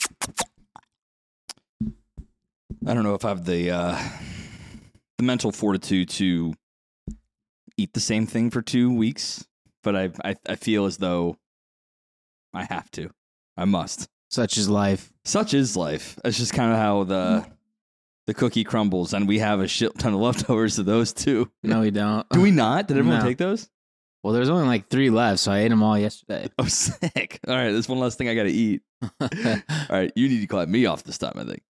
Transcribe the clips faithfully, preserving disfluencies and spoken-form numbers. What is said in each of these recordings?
I don't know if I have the uh, the mental fortitude to eat the same thing for two weeks, but I, I I feel as though I have to. I must. Such is life. Such is life. It's just kind of how the the cookie crumbles, and we have a shit ton of leftovers of those too. No, we don't. Do we not? Did everyone No. take those? Well, there's only like three left, so I ate them all yesterday. Oh, sick. All right, there's one last thing I got to eat. All right, you need to clap me off this time, I think.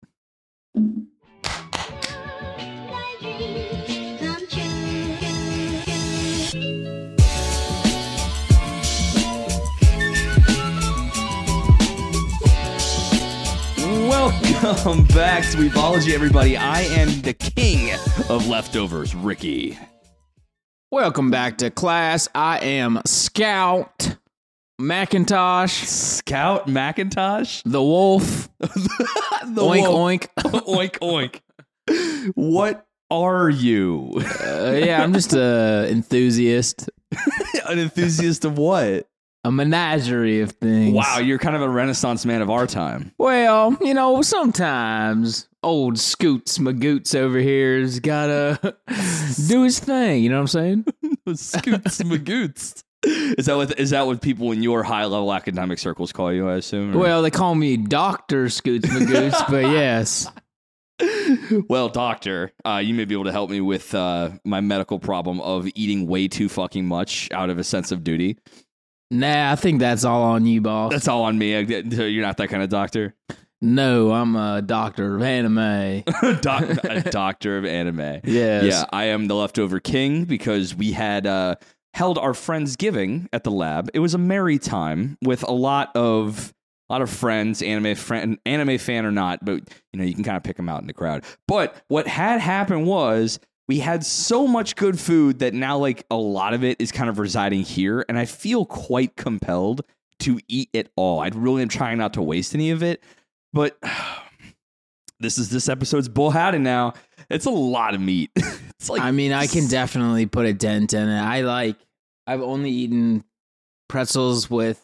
Welcome back to Weebology, everybody. I am the king of leftovers, Ricky. Welcome back to class. I am Scout Macintosh, Scout Macintosh, the wolf. the Oink, wolf. oink. Oink, oink. What are you? Uh, yeah, I'm just a enthusiast. An enthusiast of what? A menagerie of things. Wow, you're kind of a Renaissance man of our time. Well, you know, sometimes old Scoots Magoots over here's gotta do his thing. You know what I'm saying? Scoots Magoots. Is that what is that what people in your high level academic circles call you? I assume. Or? Well, they call me Doctor Scoots Magoots, but yes. Well, doctor, uh, you may be able to help me with uh, my medical problem of eating way too fucking much out of a sense of duty. Nah, I think that's all on you, boss. That's all on me. I- You're not that kind of doctor. No, I'm a doctor of anime. Doc- a doctor of anime. Yes. Yeah, I am the leftover king because we had uh, held our Friendsgiving at the lab. It was a merry time with a lot of a lot of friends, anime friend, anime fan or not, but you know you can kind of pick them out in the crowd. But what had happened was we had so much good food that now like a lot of it is kind of residing here, and I feel quite compelled to eat it all. I really am trying not to waste any of it, but this is this episode's Bull Howdy now. It's a lot of meat. It's like I mean, I can definitely put a dent in it. I like, I've only eaten pretzels with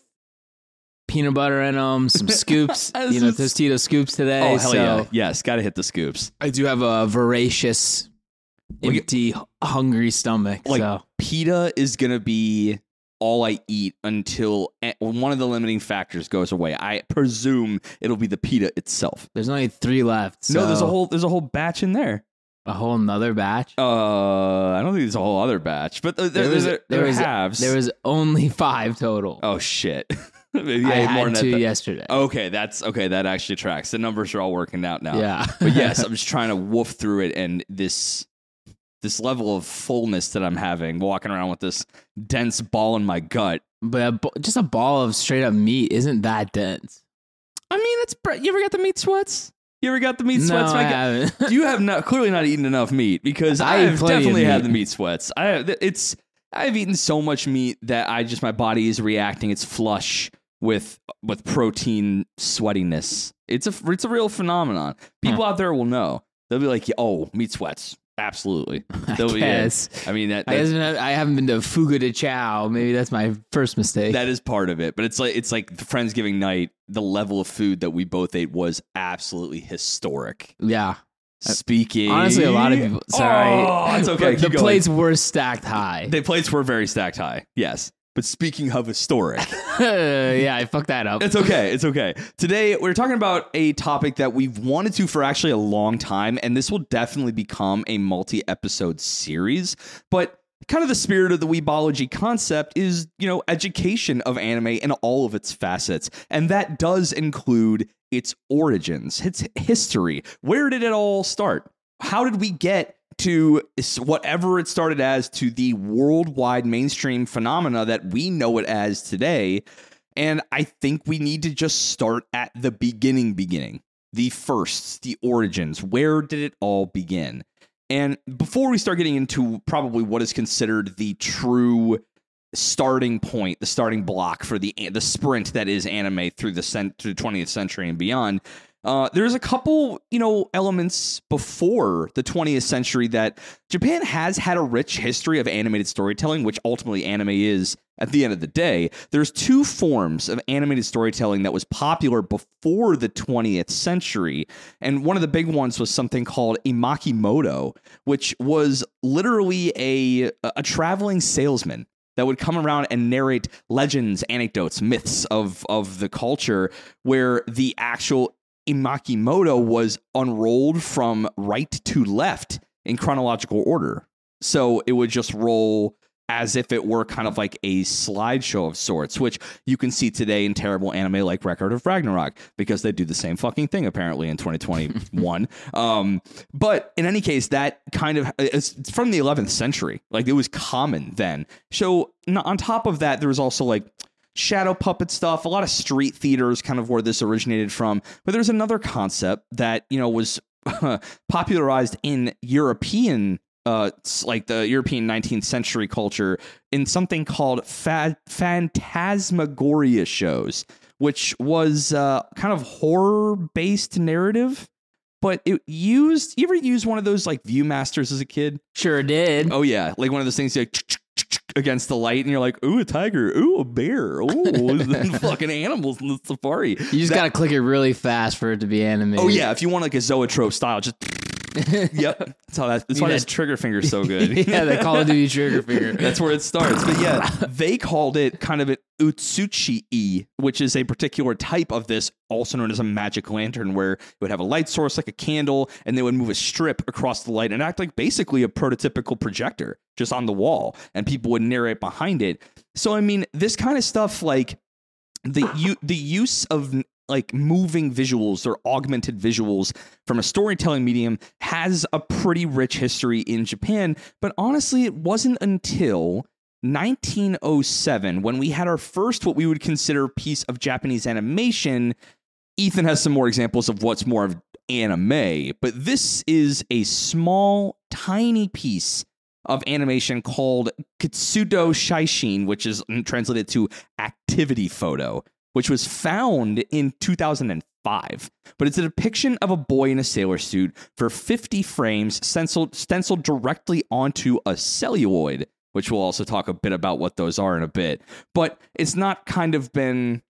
peanut butter in them, some scoops, you know, Tostito scoops today. Oh, hell so yeah. Yes, got to hit the scoops. I do have a voracious, Like- empty, hungry stomach. Like, so pita is going to be all I eat until a- one of the limiting factors goes away. I presume it'll be the pita itself. there's only three left. No, there's a so whole there's a whole batch in there. a whole nother batch. Uh, I don't think there's a whole other batch, but there, there, was there, there there was halves. there was only five total. Oh shit! Maybe I ate had more than two that. yesterday. Okay, that's okay. That actually tracks. The numbers are all working out now. Yeah. But yes, I'm just trying to woof through it, and this this level of fullness that I'm having, walking around with this dense ball in my gut. But a, b- just a ball of straight up meat isn't that dense. I mean, it's you ever got the meat sweats? You ever got the meat No, sweats? I My guy? haven't. You have not clearly not eaten enough meat because I eat I've plenty of definitely had meat. the meat sweats. I it's I've eaten so much meat that I just my body is reacting. It's flush with with protein sweatiness. It's a it's a real phenomenon. People out there will know. They'll be like, "Oh, meat sweats." Absolutely. I They'll be- yeah. guess. I mean that I, that's, haven't, I haven't been to Fuga de Chao. Maybe that's my first mistake. that is part of it, but it's like it's like the Friendsgiving night. The level of food that we both ate was absolutely historic. yeah. Speaking, Honestly, a lot of people. Sorry. Oh, it's okay. But the Keep going. plates were stacked high. The plates were very stacked high. Yes. But speaking of historic, yeah, I fucked that up. it's okay. It's okay. Today, we're talking about a topic that we've wanted to for actually a long time, and this will definitely become a multi-episode series. But kind of the spirit of the Weebology concept is, you know, education of anime in all of its facets. And that does include its origins, its history. Where did it all start? How did we get to whatever it started as to the worldwide mainstream phenomena that we know it as today? And I think we need to just start at the beginning, beginning, the firsts, the origins. Where did it all begin? And before we start getting into probably what is considered the true starting point, the starting block for the the sprint that is anime through the cent- through the twentieth century and beyond, Uh, there's a couple, you know, elements before the twentieth century that Japan has had a rich history of animated storytelling, which ultimately anime is at the end of the day. There's two forms of animated storytelling that was popular before the twentieth century. And one of the big ones was something called imakimoto, which was literally a, a traveling salesman that would come around and narrate legends, anecdotes, myths of, of the culture, where the actual imakimoto was unrolled from right to left in chronological order. So it would just roll as if it were kind of like a slideshow of sorts, which you can see today in terrible anime like Record of Ragnarok, because they do the same fucking thing apparently in twenty twenty-one. um, but in any case, that kind of it's, it's from the eleventh century. Like it was common then. So on top of that, there was also like shadow puppet stuff, a lot of street theaters, kind of where this originated from. But there's another concept that, you know, was popularized in European Uh, like the European nineteenth century culture in something called fa- phantasmagoria shows, which was uh, kind of horror-based narrative, but it used, you ever use one of those like Viewmasters as a kid? Sure did. Oh yeah, like one of those things you like against the light and you're like, ooh, a tiger, ooh, a bear, ooh, fucking animals in the safari. You just that- gotta click it really fast for it to be animated. Oh yeah, if you want like a zoetrope style, just yep, that's how that. That's why that trigger finger's so good. Yeah, the Call of Duty trigger finger. That's where it starts. But yeah, they called it kind of an utsuchi, which is a particular type of this, also known as a magic lantern, where it would have a light source like a candle, and they would move a strip across the light and act like basically a prototypical projector just on the wall, and people would narrate behind it. So I mean, this kind of stuff, like the u- the use of like moving visuals or augmented visuals from a storytelling medium has a pretty rich history in Japan. But honestly, it wasn't until nineteen oh seven when we had our first what we would consider piece of Japanese animation. Ethan has some more examples of what's more of anime, but this is a small, tiny piece of animation called Kitsudo Shaishin, which is translated to activity photo, which was found in two thousand five. But it's a depiction of a boy in a sailor suit for fifty frames stenciled, stenciled directly onto a celluloid, which we'll also talk a bit about what those are in a bit. But it's not kind of been...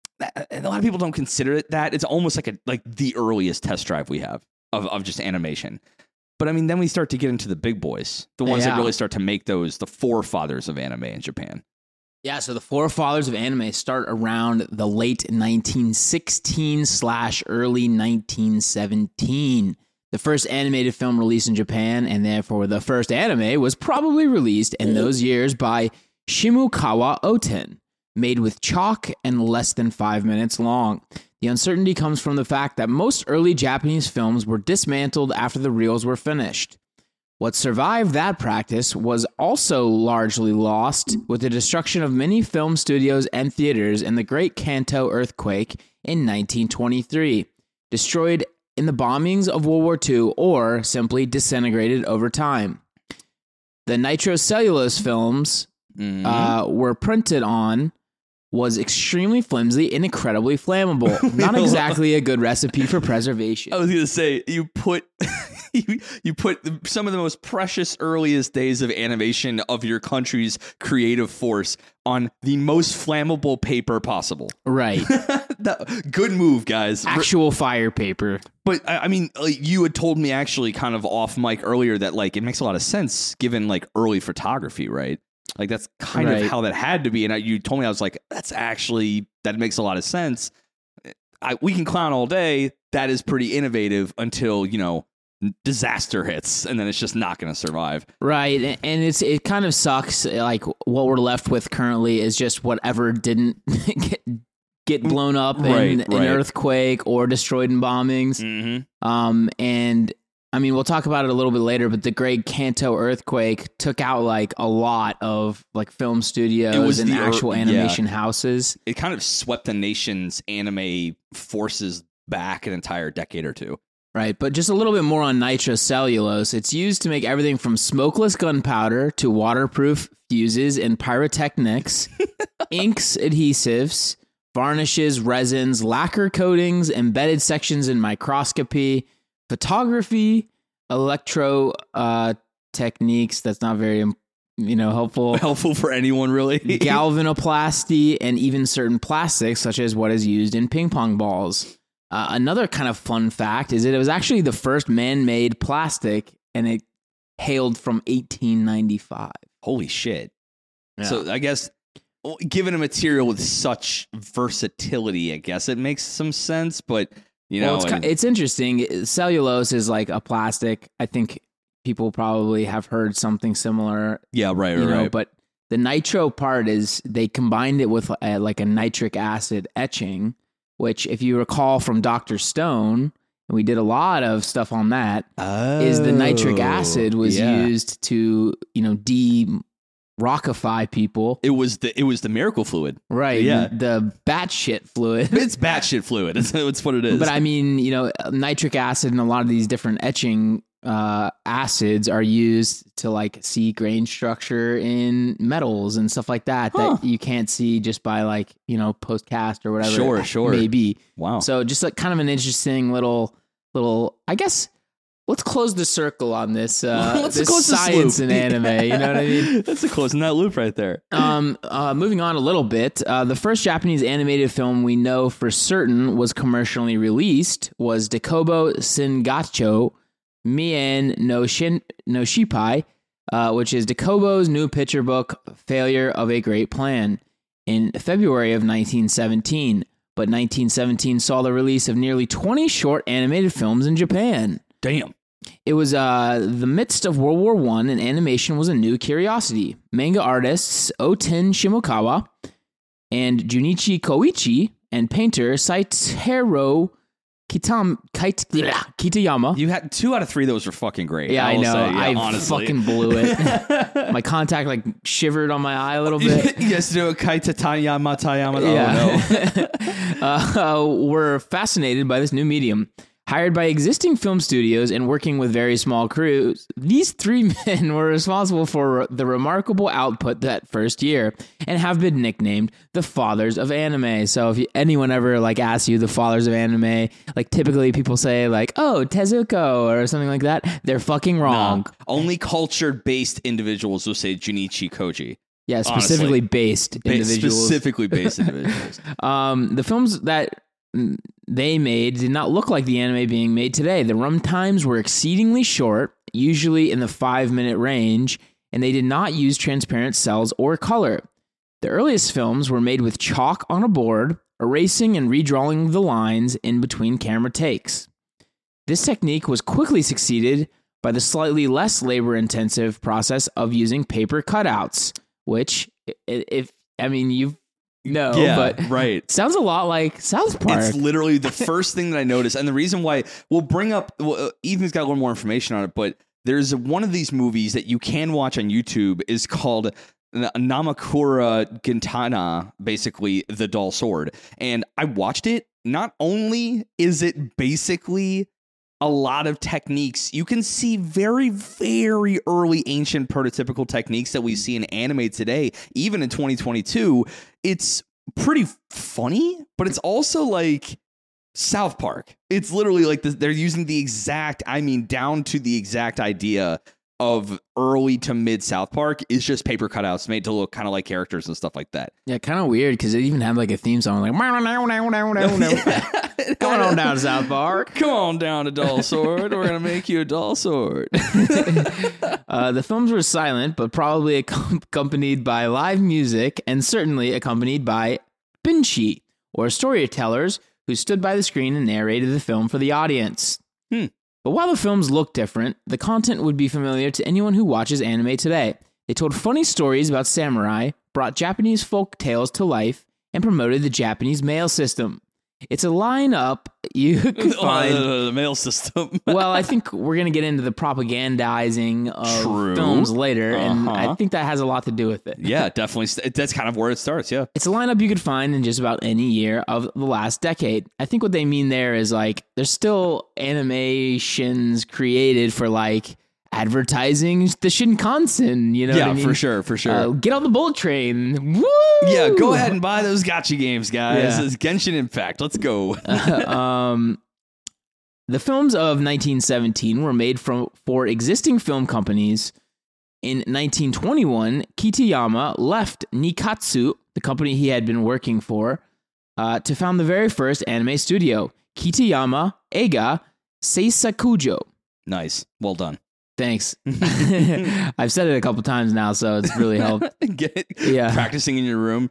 A lot of people don't consider it that. It's almost like a like the earliest test drive we have of, of just animation. But I mean, then we start to get into the big boys, the ones Yeah. that really start to make those the forefathers of anime in Japan. Yeah, so the forefathers of anime start around the late nineteen sixteen slash early nineteen seventeen. The first animated film released in Japan, and therefore the first anime, was probably released in those years by Shimukawa Oten, made with chalk and less than five minutes long. The uncertainty comes from the fact that most early Japanese films were dismantled after the reels were finished. What survived that practice was also largely lost with the destruction of many film studios and theaters in the Great Kanto earthquake in nineteen twenty-three, destroyed in the bombings of World War Two, or simply disintegrated over time. The nitrocellulose films Mm-hmm. uh, were printed on was extremely flimsy and incredibly flammable. Not exactly a good recipe for preservation. I was going to say, you put you, you put the, some of the most precious earliest days of animation of your country's creative force on the most flammable paper possible. Right. That, good move, guys. Actual fire paper. But I, I mean, like, you had told me actually kind of off mic earlier that like it makes a lot of sense given like early photography, right? Like that's kind Right. of how that had to be. And I, you told me, I was like, that's actually, that makes a lot of sense. I, we can clown all day. That is pretty innovative until, you know, disaster hits, and then it's just not going to survive. Right. And and it's it kind of sucks. Like what we're left with currently is just whatever didn't get, get blown up in Right, an right. earthquake or destroyed in bombings. Mm-hmm. Um, and I mean, we'll talk about it a little bit later, but the Great Kanto earthquake took out like a lot of like film studios It was and the ear- actual yeah. animation houses. It kind of swept the nation's anime forces back an entire decade or two. Right, but just a little bit more on nitrocellulose. It's used to make everything from smokeless gunpowder to waterproof fuses and pyrotechnics, inks, adhesives, varnishes, resins, lacquer coatings, embedded sections in microscopy, photography, electro uh, techniques. That's not very, you know, helpful. Helpful for anyone, really. Galvanoplasty, and even certain plastics, such as what is used in ping pong balls. Uh, another kind of fun fact is that it was actually the first man-made plastic, and it hailed from eighteen ninety-five. Holy shit. Yeah. So I guess given a material with such versatility, I guess it makes some sense, but you know, well, it's, and, it's interesting. Cellulose is like a plastic. I think people probably have heard something similar. yeah, right, right, you know, right. but the nitro part is they combined it with a, like a nitric acid etching, which if you recall from Doctor Stone, and we did a lot of stuff on that, oh, is the nitric acid was yeah. used to, you know, de-rockify people. It was the it was the miracle fluid. Right. Yeah. The, the batshit fluid. It's batshit fluid. It's, it's what it is. But I mean, you know, nitric acid and a lot of these different etching uh, acids are used to like see grain structure in metals and stuff like that Huh. that you can't see just by like, you know, post cast or whatever. Sure, it sure. may be. Wow. So just like kind of an interesting little, little, I guess, let's close the circle on this, uh, Let's this close this science loop. and anime. You know what I mean? That's a closing that loop right there. Um, uh, moving on a little bit, uh, the first Japanese animated film we know for certain was commercially released was Dekobo Shingacho Mien no, Shin, no Shipai, uh, which is Dekobo's new picture book, Failure of a Great Plan, in February of nineteen seventeen. But nineteen seventeen saw the release of nearly twenty short animated films in Japan. Damn. It was uh, the midst of World War One, and animation was a new curiosity. Manga artists Oten Shimokawa and Junichi Koichi and painter Saitaro Kitam, Kait, Kitayama. You had two out of three of those were fucking great. Yeah, I will know. say, yeah, I honestly. fucking blew it. My contact like shivered on my eye a little bit. yes, no, Kaita Tayama Tayama. Oh, no. uh, were fascinated by this new medium. Hired by existing film studios and working with very small crews, these three men were responsible for the remarkable output that first year and have been nicknamed the fathers of anime. So if you, anyone ever like asks you the fathers of anime, like typically people say like, oh, Tezuko or something like that. They're fucking wrong. No, only culture-based individuals will say Junichi Koji. Yeah, specifically Honestly. based Ba- individuals. Specifically based individuals. Um, the films that mm, they made did not look like the anime being made today. The run times were exceedingly short, usually in the five-minute range, and they did not use transparent cells or color. The earliest films were made with chalk on a board, erasing and redrawing the lines in between camera takes. This technique was quickly succeeded by the slightly less labor-intensive process of using paper cutouts, which, i- if I mean, you've No, yeah, but right. sounds a lot like South Park. It's literally the first thing that I noticed. And the reason why we'll bring up, well, uh, Ethan's got a little more information on it, but there's one of these movies that you can watch on YouTube is called Namakura Gintana, basically The Dull Sword. And I watched it. Not only is it basically a lot of techniques, you can see very, very early ancient prototypical techniques that we see in anime today, even in twenty twenty-two. It's pretty funny, but it's also like South Park. It's literally like this, they're using the exact, I mean, down to the exact idea of early to mid South Park is just paper cutouts made to look kind of like characters and stuff like that. Yeah, kind of weird because it even had like a theme song like going on down to South Park. Come on down to Dull Sword. We're gonna make you a Dull Sword. uh, the films were silent, but probably accompanied by live music and certainly accompanied by binshi, or storytellers who stood by the screen and narrated the film for the audience. Hmm. But while the films looked different, the content would be familiar to anyone who watches anime today. They told funny stories about samurai, brought Japanese folk tales to life, and promoted the Japanese mail system. It's a lineup you could find. Uh, the mail system. Well, I think we're going to get into the propagandizing of True. films later, and Uh-huh. I think that has a lot to do with it. Yeah, definitely. st- That's kind of where it starts. Yeah. It's a lineup you could find in just about any year of the last decade. I think what they mean there is like there's still animations created for like advertising the Shinkansen, you know yeah, what I mean? for sure, for sure. Uh, get on the bullet train. Woo! Yeah, go ahead and buy those gacha games, guys. Yeah. It's Genshin Impact. Let's go. um, the films of nineteen seventeen were made from for existing film companies. In nineteen twenty-one, Kitayama left Nikatsu, the company he had been working for, uh, to found the very first anime studio, Kitayama Eiga Seisakujo. Nice. Well done. Thanks. I've said it a couple times now, so it's really helped. Get it? Yeah. Practicing in your room.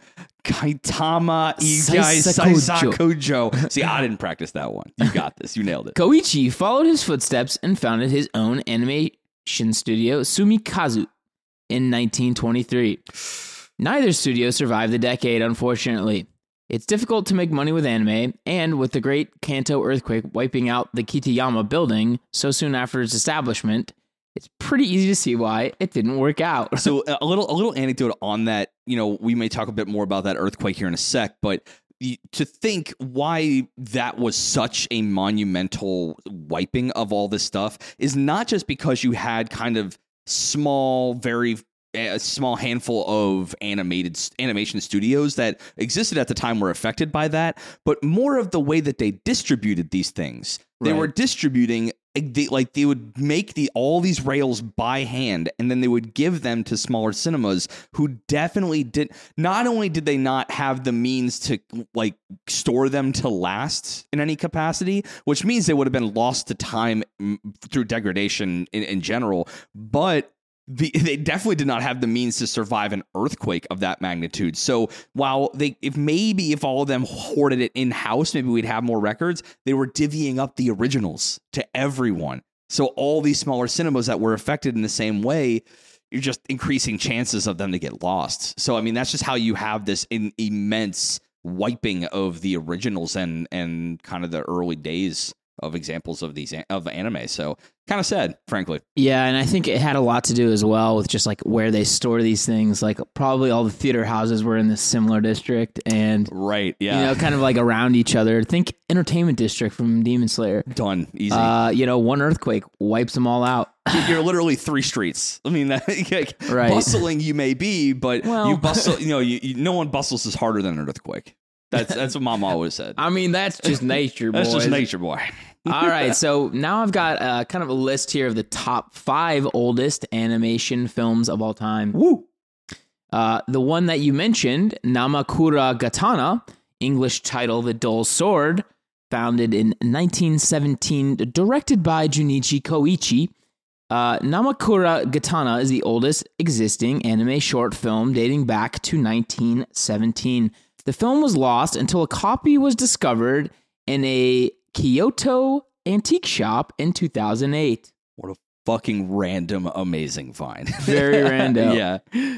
Kaitama Igai Seisakujo. Seisakujo. See, I didn't practice that one. You got this. You nailed it. Koichi followed his footsteps and founded his own animation studio, Sumikazu, in nineteen twenty-three. Neither studio survived the decade, unfortunately. It's difficult to make money with anime, and with the Great Kanto earthquake wiping out the Kitayama building so soon after its establishment, it's pretty easy to see why it didn't work out. So a little a little anecdote on that. You know, we may talk a bit more about that earthquake here in a sec, but y- to think why that was such a monumental wiping of all this stuff is not just because you had kind of small, very a small handful of animated animation studios that existed at the time were affected by that, but more of the way that they distributed these things. They Right. were distributing they, like they would make the all these rails by hand, and then they would give them to smaller cinemas who definitely did. Not only did they not have the means to like store them to last in any capacity, which means they would have been lost to time mm, through degradation in, in general, but The, they definitely did not have the means to survive an earthquake of that magnitude. So while they, if maybe if all of them hoarded it in house, maybe we'd have more records. They were divvying up the originals to everyone. So all these smaller cinemas that were affected in the same way, you're just increasing chances of them to get lost. So I mean, that's just how you have this in, immense wiping of the originals and and kind of the early days of examples of these of anime. So kind of sad, frankly. Yeah, and I think it had a lot to do as well with just like where they store these things. Like probably all the theater houses were in this similar district, and Right, yeah. you know, kind of like around each other. Think Entertainment District from Demon Slayer. Done. Easy. Uh, you know, one earthquake wipes them all out. You're literally three streets. I mean, that, like, Right. bustling you may be, but Well- you bustle. You know, you, you, no one bustles as harder than an earthquake. That's that's what Mom always said. I mean, that's just nature, boys. That's just nature, boy. All right, so now I've got uh, kind of a list here of the top five oldest animation films of all time. Woo. Uh, the one that you mentioned, Namakura Gatana, English title The Dull Sword, founded in nineteen seventeen, directed by Junichi Koichi. Uh, Namakura Gatana is the oldest existing anime short film dating back to nineteen seventeen. The film was lost until a copy was discovered in a Kyoto antique shop in two thousand eight. What a fucking random, amazing find. Very random. Yeah.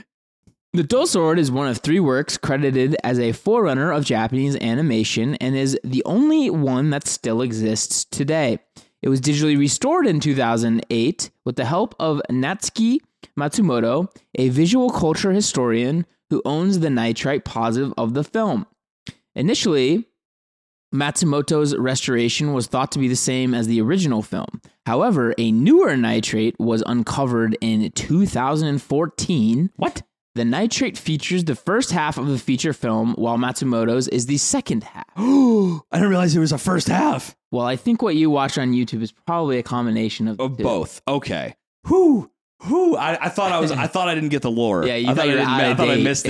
The Dull Sword is one of three works credited as a forerunner of Japanese animation and is the only one that still exists today. It was digitally restored in two thousand eight with the help of Natsuki Matsumoto, a visual culture historian who owns the nitrite positive of the film. Initially, Matsumoto's restoration was thought to be the same as the original film. However, a newer nitrate was uncovered in two thousand fourteen. What? The nitrate features the first half of the feature film, while Matsumoto's is the second half. I didn't realize there was a first half. Well, I think what you watch on YouTube is probably a combination of, the Of two. both. Okay. Whew. Whew. I, I thought I was. I thought I didn't get the lore. Yeah, you I thought I you were didn't- out I of thought I date. missed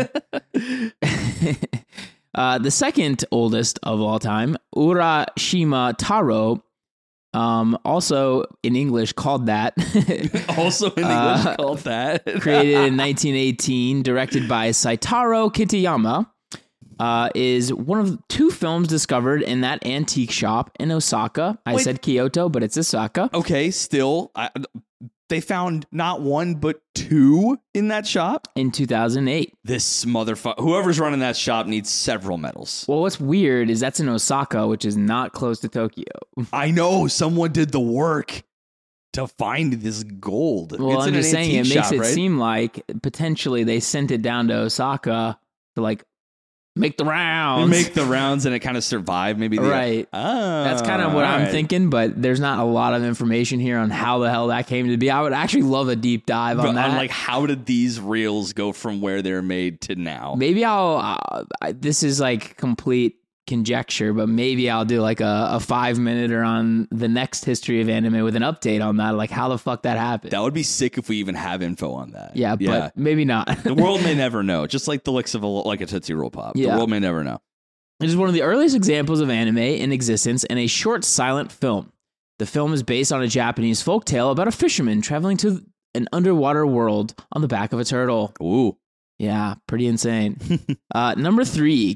it. uh, the second oldest of all time, Urashima Taro, um, also in English called that, Also in English Uh, called that. created in nineteen eighteen, directed by Saitaro Kitayama, uh, is one of two films discovered in that antique shop in Osaka. I Wait. said Kyoto, but it's Osaka. Okay, still, I, they found not one but two in that shop. In two thousand eight. This motherfucker, whoever's running that shop needs several medals. Well, what's weird is that's in Osaka, which is not close to Tokyo. I know someone did the work to find this gold. Well, It's I'm in an just saying it antique makes shop, it right? seem like potentially they sent it down to Osaka to like make the rounds. Make the rounds and it kind of survived. Maybe the, right. Oh, That's kind of what I'm right. thinking, but there's not a lot of information here on how the hell that came to be. I would actually love a deep dive on But that. on like how did these reels go from where they're made to now? Maybe I'll. Uh, I, this is like complete conjecture, but maybe I'll do like a, a five minute or on the next history of anime with an update on that, like how the fuck that happened. That would be sick if we even have info on that. Yeah, but maybe not. The world may never know. Just like the licks of a, like a Tootsie Roll Pop. Yeah. The world may never know. It is one of the earliest examples of anime in existence and a short silent film. The film is based on a Japanese folktale about a fisherman traveling to an underwater world on the back of a turtle. Ooh. Yeah, pretty insane. uh, number three,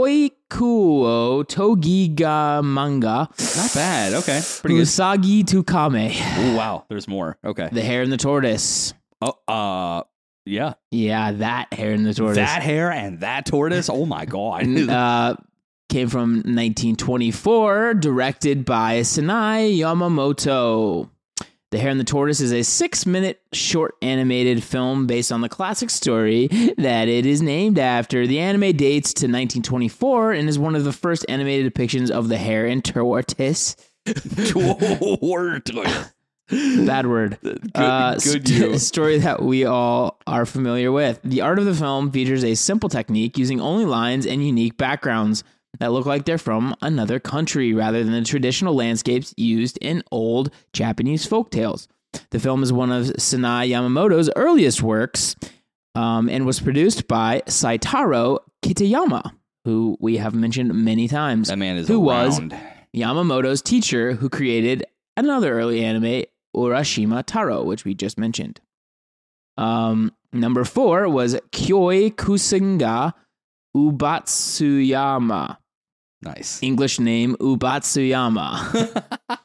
Kyoikuo Togiga Manga. Not bad. Okay. Pretty good. Usagi Tukame. Ooh, wow. There's more. Okay. The Hare and the Tortoise. Oh, uh, yeah. Yeah, that Hare and the Tortoise. That hare and that tortoise. Oh my God. uh, came from nineteen twenty-four, directed by Sanai Yamamoto. The Hare and the Tortoise is a six-minute short animated film based on the classic story that it is named after. The anime dates to nineteen twenty-four and is one of the first animated depictions of the hare and tortoise. Tortoise. Bad word. Good, uh, good st- you. story that we all are familiar with. The art of the film features a simple technique using only lines and unique backgrounds that look like they're from another country rather than the traditional landscapes used in old Japanese folktales. The film is one of Sanai Yamamoto's earliest works um, and was produced by Saitaro Kitayama, who we have mentioned many times. That man is who around. was Yamamoto's teacher who created another early anime, Urashima Taro, which we just mentioned. Um, number four was Kyoi Kusenga Ubatsuyama. Nice. English name, Ubatsuyama.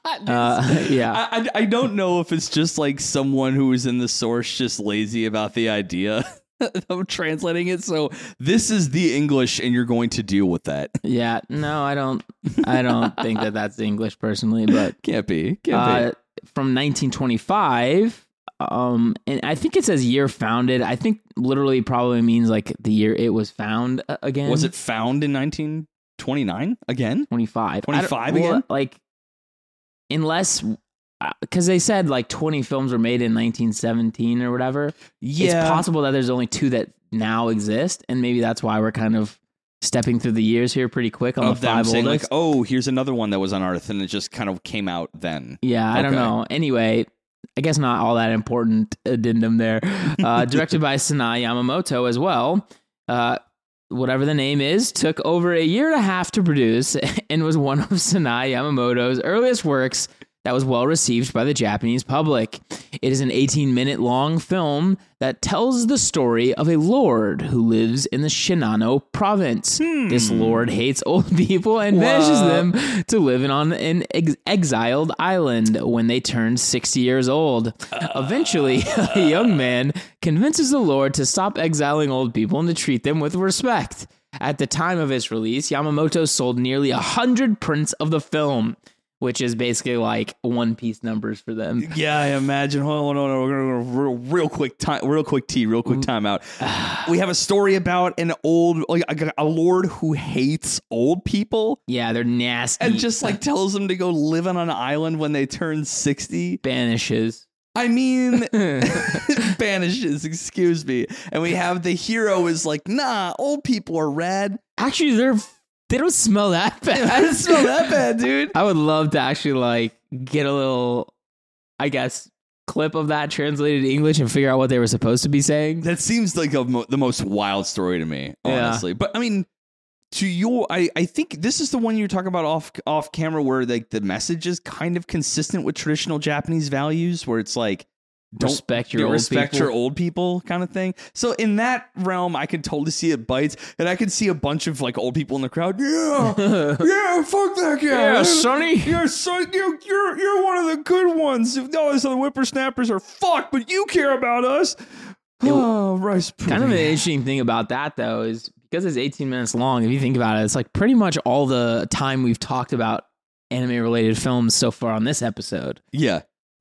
uh, yeah. I, I, I don't know if it's just like someone who is in the source just lazy about the idea of translating it. So this is the English and you're going to deal with that. Yeah. No, I don't, I don't think that that's English personally, but Can't be. Can't uh, be. from nineteen twenty-five, um, and I think it says year founded. I think literally probably means like the year it was found uh, again. Was it found in nineteen twenty-nine again? twenty-five? twenty-five well, again? Like, unless, because they said like twenty films were made in nineteen seventeen or whatever. Yeah. It's possible that there's only two that now exist, and maybe that's why we're kind of stepping through the years here pretty quick on Of the them five saying oldest. like, oh, here's another one that was unearthed and it just kind of came out then. Yeah, I don't Okay. know. Anyway, I guess not all that important addendum there. Uh, directed by Sanai Yamamoto as well. Uh, whatever the name is, took over a year and a half to produce and was one of Sanai Yamamoto's earliest works that was well received by the Japanese public. It is an eighteen-minute long film that tells the story of a lord who lives in the Shinano province. Hmm. This lord hates old people and banishes What? them to live on an ex- exiled island when they turn sixty years old. Eventually, a young man convinces the lord to stop exiling old people and to treat them with respect. At the time of its release, Yamamoto sold nearly one hundred prints of the film, which is basically like One Piece numbers for them. Yeah, I imagine. Hold on, hold on. We're gonna go real, real quick time, real quick tea, real quick timeout. We have a story about an old, like a, a lord who hates old people Yeah, they're nasty. and just like tells them to go live on an island when they turn sixty. banishes. I mean, banishes. Excuse me. And we have the hero is like, nah, old people are rad. Actually, they're they don't smell that bad. I didn't smell that bad, dude. I would love to actually like get a little, I guess, clip of that translated to English and figure out what they were supposed to be saying. That seems like a, mo- the most wild story to me, Yeah. honestly. But I mean, to your, I, I think this is the one you're talking about off off camera, where like the message is kind of consistent with traditional Japanese values, where it's like don't Respect your old respect people. your old people kind of thing. So in that realm, I could totally see it bites, and I could see a bunch of like old people in the crowd. Yeah, yeah, fuck that guy. Yeah, Sonny. Yeah, son, you, you're you're one of the good ones. No, so the whippersnappers are fucked, but you care about us. Oh, rice pudding. Kind of an interesting thing about that, though, is because it's eighteen minutes long, if you think about it, it's like pretty much all the time we've talked about anime-related films so far on this episode. Yeah.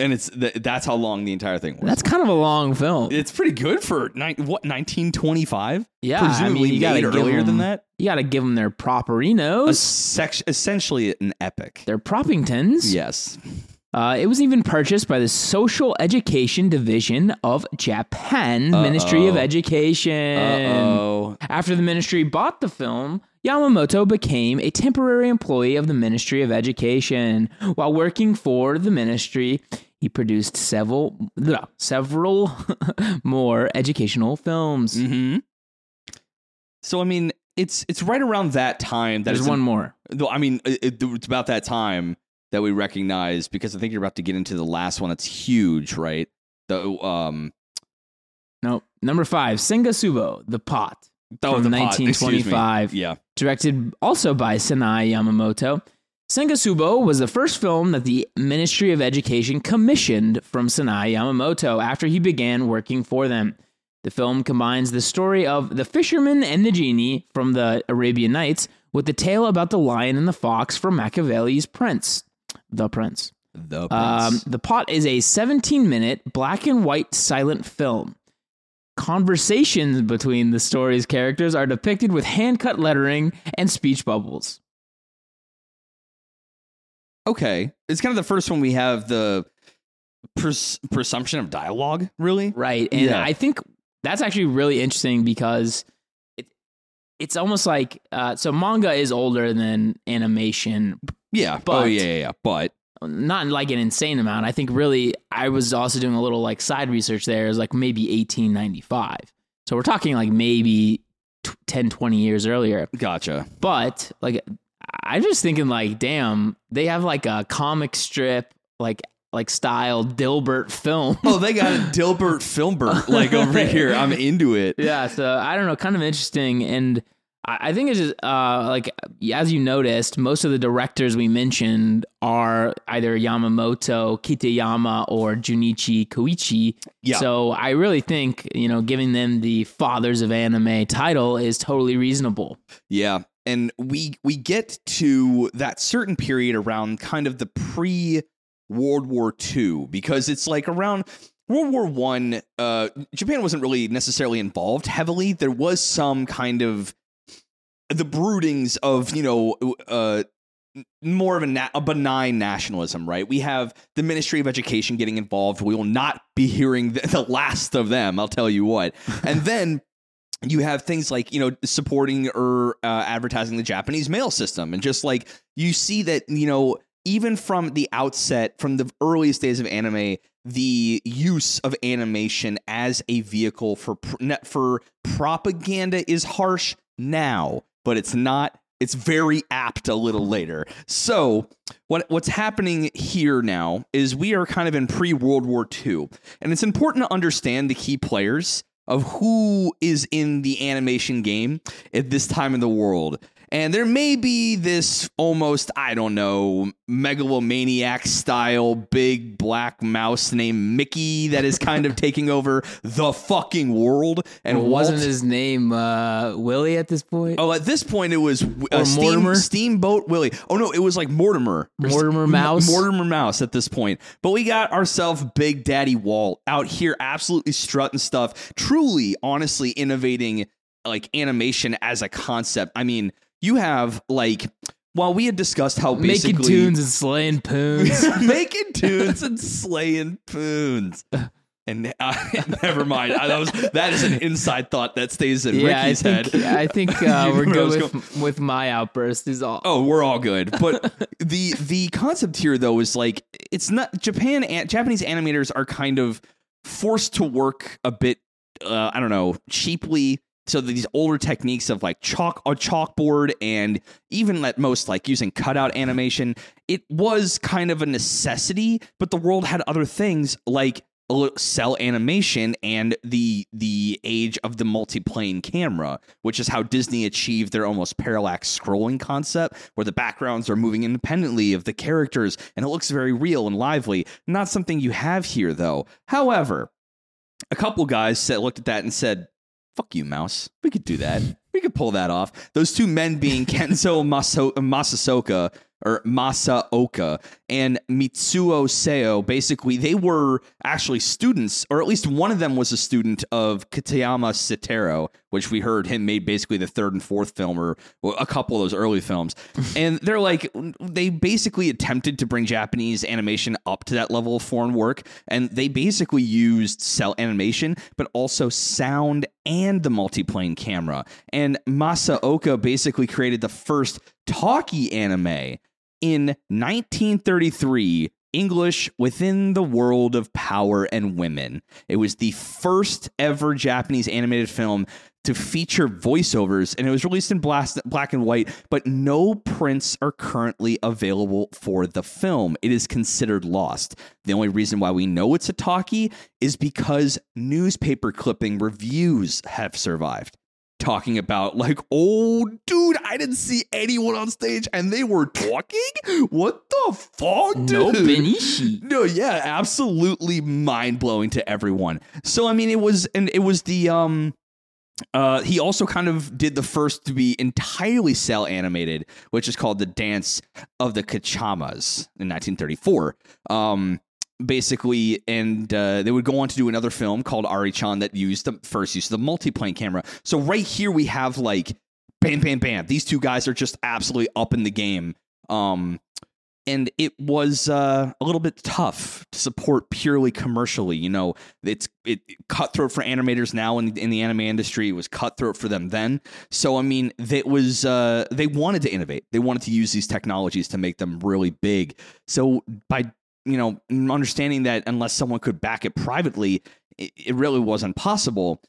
And it's th- that's how long the entire thing was. That's kind of a long film. It's pretty good for ni- what nineteen twenty-five. Yeah, presumably I mean, you made gotta earlier give than them, that. You got to give them their A properinos. sec- essentially an epic. Their proppingtons. Yes. Uh, it was even purchased by the Social Education Division of Japan's Uh-oh. Ministry of Education. Uh-oh. After the ministry bought the film, Yamamoto became a temporary employee of the Ministry of Education. While working for the ministry, he produced several blah, several more educational films. Mm-hmm. So I mean, it's it's right around that time. That There's it's one an- more. Though I mean, it, it's about that time that we recognize, because I think you're about to get into the last one. That's huge, right? The um, No, number five, Sengasubo, The Pot. oh, From the pot, excuse me. nineteen twenty-five. Yeah. Directed also by Sanai Yamamoto. Sengasubo was the first film that the Ministry of Education commissioned from Sanai Yamamoto after he began working for them. The film combines the story of the fisherman and the genie from the Arabian Nights with the tale about the lion and the fox from Machiavelli's Prince. The Prince. The Um, Prince. the Pot is a seventeen-minute black and white silent film. Conversations between the story's characters are depicted with hand-cut lettering and speech bubbles. Okay, it's kind of the first one we have the pres- presumption of dialogue, really. Right. And Yeah. I think that's actually really interesting because it, it's almost like, uh, so manga is older than animation, Yeah. oh But- yeah, yeah, yeah. But not like an insane amount. I think really, I was also doing a little like side research there, is like maybe eighteen ninety-five. So we're talking like maybe t- ten, twenty years earlier. gotcha. But like, I'm just thinking like, damn, they have like a comic strip, like, like style Dilbert film. Oh, they got a Dilbert Filmbert like over here. I'm into it. Yeah, so I don't know, kind of interesting, and I, I think it's just uh, like, as you noticed, most of the directors we mentioned are either Yamamoto, Kitayama, or Junichi Koichi. Yeah. So I really think, you know, giving them the Fathers of Anime title is totally reasonable. Yeah. And we we get to that certain period around kind of the pre World War Two, because it's like around World War One, uh, Japan wasn't really necessarily involved heavily. There was some kind of the broodings of, you know, uh, more of a, na- a benign nationalism, right? We have the Ministry of Education getting involved. We will not be hearing the, the last of them, I'll tell you what. And then you have things like, you know, supporting or uh, advertising the Japanese mail system. And just like you see that, you know, even from the outset, from the earliest days of anime, the use of animation as a vehicle for pr- for propaganda is harsh now, but it's not. It's very apt a little later. So what what's happening here now is we are kind of in pre-World War Two, and it's important to understand the key players of who is in the animation game at this time in the world. And there may be this almost, I don't know, megalomaniac style big black mouse named Mickey that is kind of taking over the fucking world. And And wasn't Walt- his name uh, Willie at this point? Oh, at this point it was uh, Or Steam, Mortimer? Steamboat Willie. Oh no, it was like Mortimer. Or Mortimer S- Mouse? Mortimer Mouse at this point. But we got ourselves Big Daddy Walt out here absolutely strutting stuff, truly, honestly innovating like animation as a concept. I mean, you have like, while we had discussed how basically Making tunes and slaying poons. making tunes and slaying poons. And uh, never mind. I, that was that is an inside thought that stays in yeah, I Ricky's think, head. I think uh, You we're know where I was good with, with my outburst is all. Oh, we're all good. But the the concept here, though, is like it's not Japan. An, Japanese animators are kind of forced to work a bit. Uh, I don't know, cheaply. So these older techniques of like chalk a chalkboard and even at most like using cutout animation, it was kind of a necessity. But the world had other things like cell animation and the the age of the multiplane camera, which is how Disney achieved their almost parallax scrolling concept, where the backgrounds are moving independently of the characters and it looks very real and lively. Not something you have here, though. However, a couple guys said, looked at that and said, fuck you, Mouse. We could do that. We could pull that off. Those two men being Kenzo Maso- Masasoka, or Masaoka and Mitsuo Seo. Basically, they were actually students, or at least one of them was a student of Katayama Sitaro, which we heard him made basically the third and fourth film, or well, a couple of those early films. And they're like, they basically attempted to bring Japanese animation up to that level of foreign work. And they basically used cell animation, but also sound and the multiplane camera. And Masaoka basically created the first talkie anime in nineteen thirty-three, English Within the World of Power and Women. It was the first ever Japanese animated film to feature voiceovers, and it was released in black and white, but no prints are currently available for the film. It is considered lost. The only reason why we know it's a talkie is because newspaper clipping reviews have survived, talking about like, oh, dude, I didn't see anyone on stage and they were talking? What the fuck, dude? No Benishi. No, yeah, absolutely mind-blowing to everyone. So, I mean, it was, and it was the, um, uh, he also kind of did the first to be entirely cell animated, which is called The Dance of the Kachamas in nineteen thirty-four. Um, basically, and uh, they would go on to do another film called Ari-chan that used the first use of the multiplane camera. So right here we have like, bam, bam, bam. These two guys are just absolutely up in the game. Um, and it was uh, a little bit tough to support purely commercially. You know, it's it cutthroat for animators now in, in the anime industry. It was cutthroat for them then. So, I mean, it was uh, they wanted to innovate. They wanted to use these technologies to make them really big. So by you know, understanding that unless someone could back it privately, it, it really wasn't possible.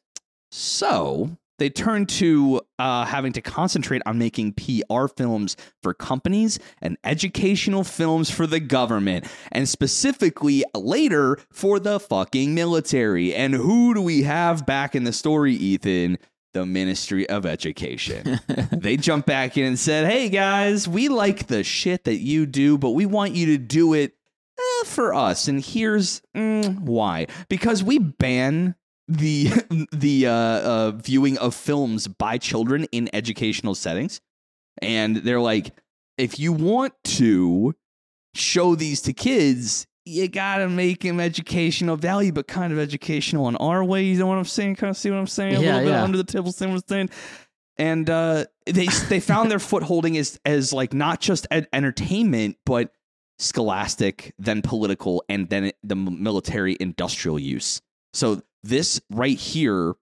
So they turned to uh, having to concentrate on making P R films for companies and educational films for the government, and specifically later for the fucking military. And who do we have back in the story, Ethan? The Ministry of Education. They jumped back in and said, hey guys, we like the shit that you do, but we want you to do it Eh, for us, and here's mm, why. Because we ban the the uh, uh, viewing of films by children in educational settings, and they're like, if you want to show these to kids, you gotta make them educational value, but kind of educational in our way. You know what I'm saying? Kind of see what I'm saying? A yeah, little bit yeah. under the table, see what I'm saying? And uh, they they found their footholding as as like not just ed- entertainment, but scholastic, then political, and then the military industrial use. So this right here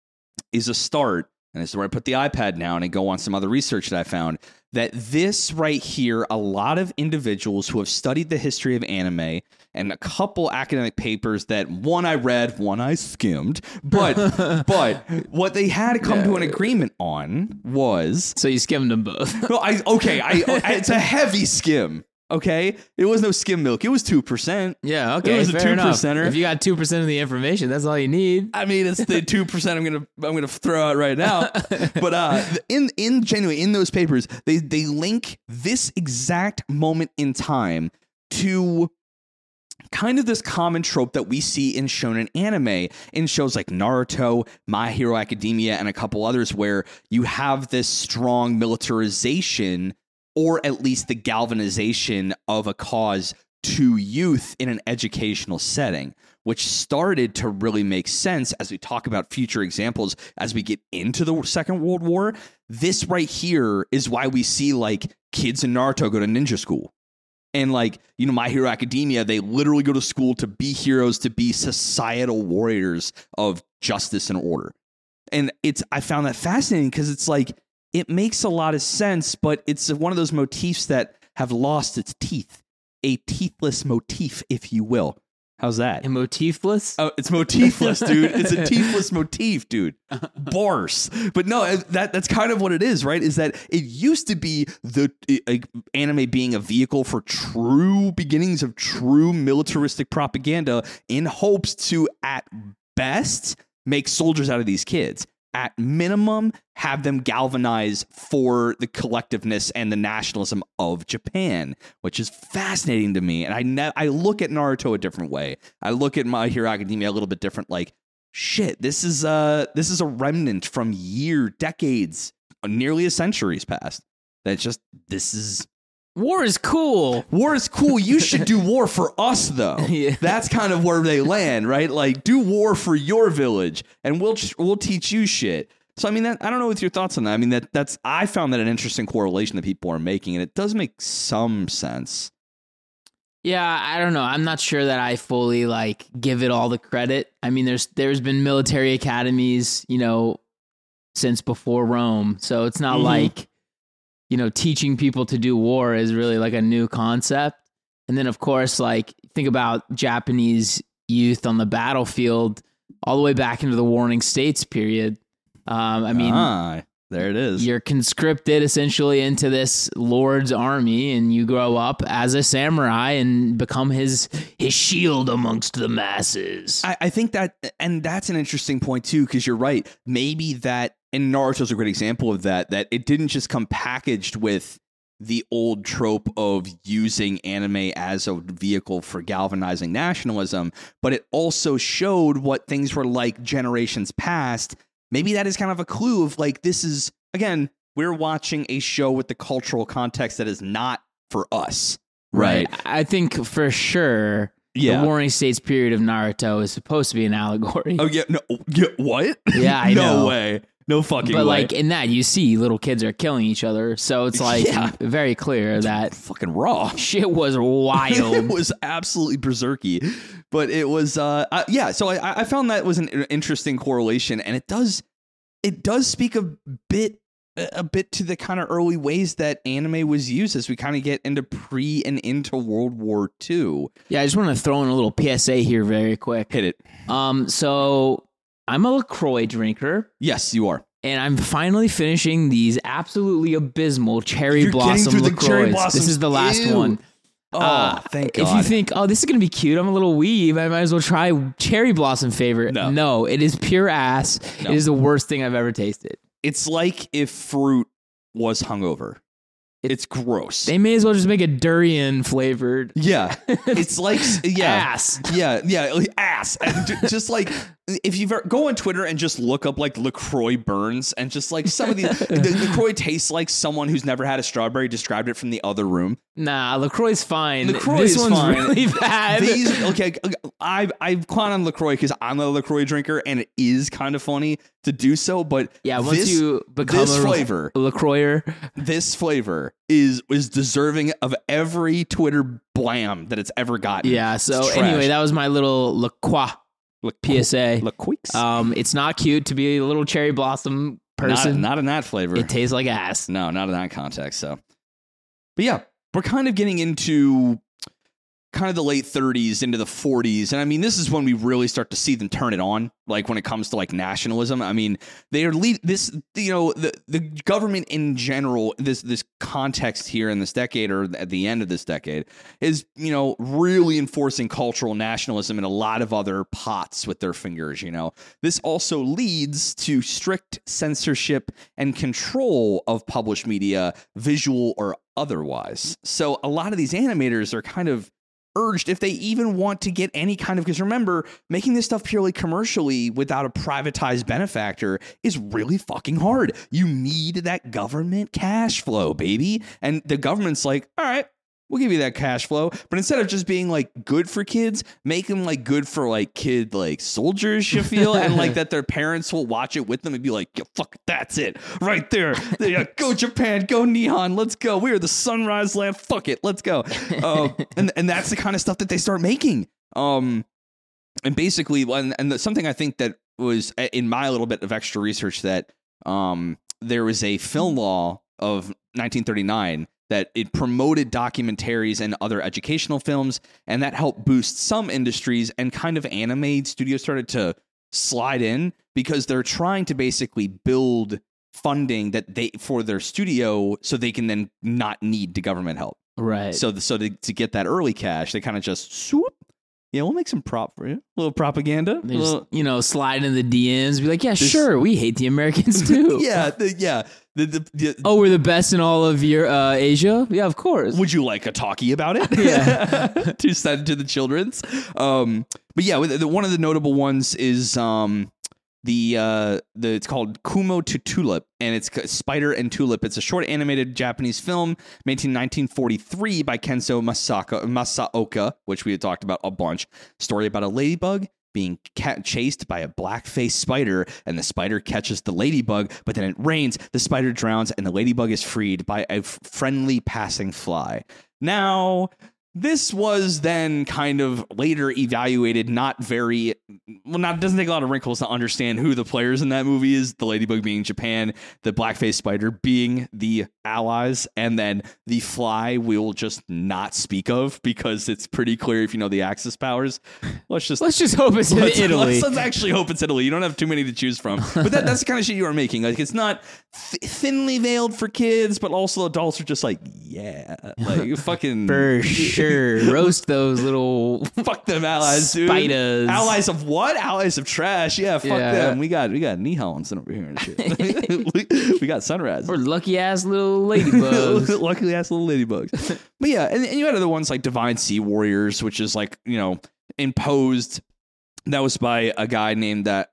is a start, and this is where I put the iPad down and go on some other research that I found, that this right here, a lot of individuals who have studied the history of anime, and a couple academic papers that one I read, one I skimmed, but but what they had to come yeah. to an agreement on was... So you skimmed them both. no, I okay, I, I it's a heavy skim. Okay, it was no skim milk. It was two percent. Yeah, okay, it was fair a two enough. percenter. If you got two percent of the information, that's all you need. I mean, it's the two percent. I'm gonna I'm gonna throw out right now. But uh, in in genuinely in those papers, they they link this exact moment in time to kind of this common trope that we see in shonen anime in shows like Naruto, My Hero Academia, and a couple others, where you have this strong militarization, or at least the galvanization of a cause to youth in an educational setting, which started to really make sense as we talk about future examples as we get into the Second World War. This right here is why we see like kids in Naruto go to ninja school. And like, you know, My Hero Academia, they literally go to school to be heroes, to be societal warriors of justice and order. And it's, I found that fascinating because it's like, it makes a lot of sense, but it's one of those motifs that have lost its teeth. A teethless motif, if you will. How's that? A motifless? Oh, it's motifless, dude. It's a teethless motif, dude. Bars. But no, that that's kind of what it is, right? Is that it used to be the like, anime being a vehicle for true beginnings of true militaristic propaganda in hopes to, at best, make soldiers out of these kids. At minimum, have them galvanize for the collectiveness and the nationalism of Japan, which is fascinating to me. And I ne- I look at Naruto a different way. I look at My Hero Academia a little bit different. Like, shit, this is uh this is a remnant from year, decades, nearly a century's past. That's just this is War is cool. War is cool. You should do war for us, though. Yeah. That's kind of where they land, right? Like, do war for your village, and we'll we'll teach you shit. So, I mean, that I don't know what your thoughts on that. I mean, that that's I found that an interesting correlation that people are making, and it does make some sense. Yeah, I don't know. I'm not sure that I fully like give it all the credit. I mean, there's there's been military academies, you know, since before Rome, so it's not mm-hmm. like, you know, teaching people to do war is really like a new concept. And then, of course, like think about Japanese youth on the battlefield all the way back into the Warring States period. Um, I mean, ah, there it is. You're conscripted essentially into this lord's army, and you grow up as a samurai and become his his shield amongst the masses. I, I think that, and that's an interesting point too, because you're right. Maybe that, and Naruto's a great example of that, that it didn't just come packaged with the old trope of using anime as a vehicle for galvanizing nationalism, but it also showed what things were like generations past. Maybe that is kind of a clue of like, this is, again, we're watching a show with the cultural context that is not for us. Right. right. I think for sure yeah. the Warring States period of Naruto is supposed to be an allegory. Oh, yeah. No. Yeah, what? Yeah, I no know. No way. No fucking but way. But like in that, you see little kids are killing each other. So it's like yeah. very clear that it's fucking raw. Shit was wild. It was absolutely berserky. But it was, uh, uh, yeah. So I, I found that was an interesting correlation. And it does, it does speak a bit, a bit to the kind of early ways that anime was used as we kind of get into pre and into World War Two. Yeah, I just want to throw in a little P S A here very quick. Hit it. Um, so I'm a LaCroix drinker. Yes, you are. And I'm finally finishing these absolutely abysmal cherry You're blossom LaCroix. Cherry this is the last Ew. one. Oh, uh, thank God. If you think, oh, this is going to be cute, I'm a little weeb, I might as well try cherry blossom favorite. No, no it is pure ass. No. It is the worst thing I've ever tasted. It's like if fruit was hungover. It's gross. They may as well just make it durian flavored. Yeah. It's like, yeah. Ass. Yeah. Yeah. Like ass. And just like, if you go on Twitter and just look up like LaCroix burns and just like some of the, the LaCroix tastes like someone who's never had a strawberry described it from the other room. Nah, LaCroix's fine. LaCroix this is one's fine. really bad. These, okay, I've, I've clowned on LaCroix because I'm a LaCroix drinker and it is kind of funny to do so, but yeah, once this, you become this a flavor, LaCroixer, this flavor is is deserving of every Twitter blam that it's ever gotten. Yeah, so anyway, that was my little LaCroix P S A. LaCroix. Um, it's not cute to be a little cherry blossom person. Not, not in that flavor. It tastes like ass. No, not in that context. So, but yeah, we're kind of getting into kind of the late thirties into the forties. And I mean, this is when we really start to see them turn it on. Like when it comes to like nationalism, I mean, they are lead this, you know, the, the government in general, this, this context here in this decade or at the end of this decade is, you know, really enforcing cultural nationalism in a lot of other pots with their fingers. You know, this also leads to strict censorship and control of published media, visual or otherwise. So a lot of these animators are kind of urged, if they even want to get any kind of, because remember, making this stuff purely commercially without a privatized benefactor is really fucking hard. You need that government cash flow, baby. And the government's like, all right, we'll give you that cash flow. But instead of just being like good for kids, make them like good for like kid, like soldiers, you feel, and like that their parents will watch it with them and be like, yeah, fuck, that's it right there. Yeah, go Japan, go Nihon, let's go. We are the sunrise land. Fuck it, let's go. Uh, and and that's the kind of stuff that they start making. Um, and basically, and, and the, something I think that was in my little bit of extra research that um there was a film law of nineteen thirty-nine that it promoted documentaries and other educational films, and that helped boost some industries, and kind of anime studios started to slide in because they're trying to basically build funding that they for their studio so they can then not need the government help. Right. So, so to, to get that early cash, they kind of just swoop. Yeah, we'll make some prop for you. A little propaganda. They just, little, you know, slide in the D Ms, be like, yeah, this, sure, we hate the Americans too. yeah, the, yeah. The, the, the, oh, we're the best in all of your uh, Asia? Yeah, of course. Would you like a talkie about it? Yeah. To send to the children's. Um, but yeah, the, one of the notable ones is um, The uh, the it's called Kumo to Tulip, and it's Spider and Tulip. It's a short animated Japanese film made in nineteen forty-three by Kenzo Masaka, Masaoka, which we had talked about a bunch. Story about a ladybug being ca- chased by a black-faced spider, and the spider catches the ladybug, but then it rains, the spider drowns, and the ladybug is freed by a f- friendly passing fly. Now, this was then kind of later evaluated, not very, well, not doesn't take a lot of wrinkles to understand who the players in that movie is. The ladybug being Japan, the black-faced spider being the Allies, and then the fly we will just not speak of because it's pretty clear if you know the Axis powers. Let's just let's just hope it's in let's, Italy. Let's, let's actually hope it's Italy. You don't have too many to choose from. But that, that's the kind of shit you are making. Like, it's not th- thinly veiled for kids, but also adults are just like, yeah, like fucking for sure. Roast those little fuck them allies, dude. Spiders. Allies of what? Allies of trash. Yeah, fuck Yeah. them. We got we got Nihons over here and shit. we, we got Sunrise. or lucky ass little ladybugs. Luckily ass little ladybugs. But yeah, and, and you had other ones like Divine Sea Warriors, which is like, you know, imposed. That was by a guy named that